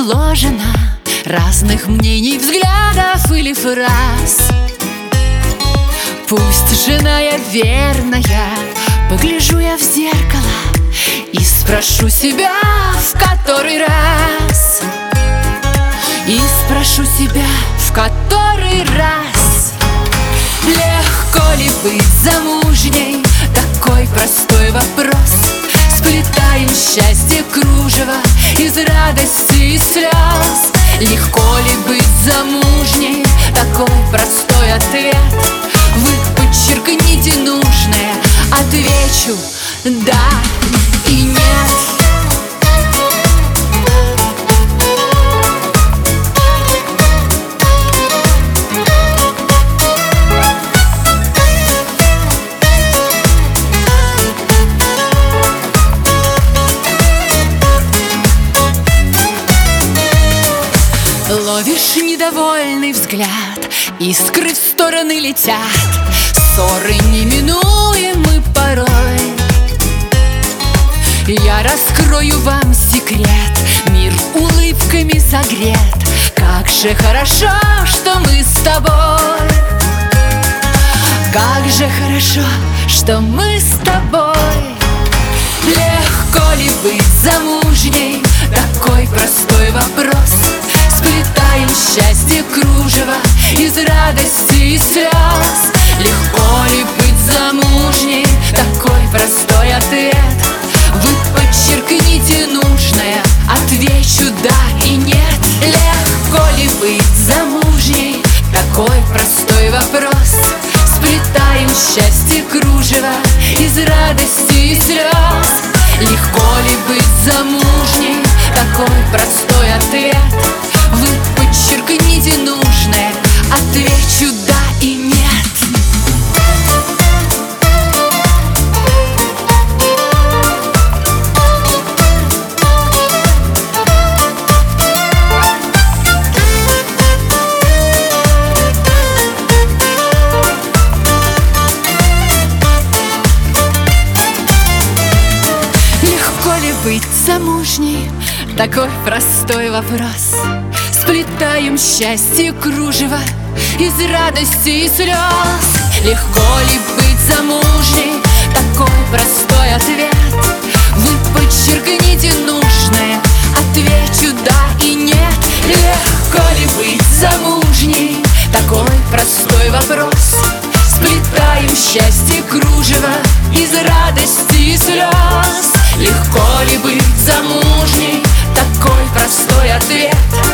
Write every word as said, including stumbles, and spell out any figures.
сложено разных мнений, взглядов или фраз. Пусть жена я верная, погляжу я в зеркало и спрошу себя в который раз, и спрошу себя в который раз: легко ли быть замужней? Такой простой вопрос. Сплетаем счастье кружево из радости и слез. Легко ли быть замужней? Такой простой ответ. Вы подчеркните нужное, отвечу да и нет. Ловишь недовольный взгляд, искры в стороны летят, ссоры неминуемы порой. Я раскрою вам секрет, мир улыбками согрет. Как же хорошо, что мы с тобой. Как же хорошо, что мы с тобой. Легко ли быть замужней? Такой простой вопрос. Сплетаем счастье кружево из радости и слез. Легко ли быть замужней? Такой простой ответ. Вы подчеркните нужное, отвечу да и нет. Легко ли быть замужней? Такой простой вопрос. Сплетаем счастье кружево из радости и слез. Легко ли быть замужней? Такой простой ответ. Вы подчеркните нужное, отвечу да и нет. Легко ли быть замужней? Такой простой вопрос. Сплетаем счастье кружево из радости и слез. Легко ли быть замужней? Такой простой ответ. Вы подчеркните нужное, отвечу да и нет. Легко ли быть замужней? Такой простой вопрос. Сплетаем счастье кружево из радости и слез. Легко ли быть замужней? Такой простой ответ.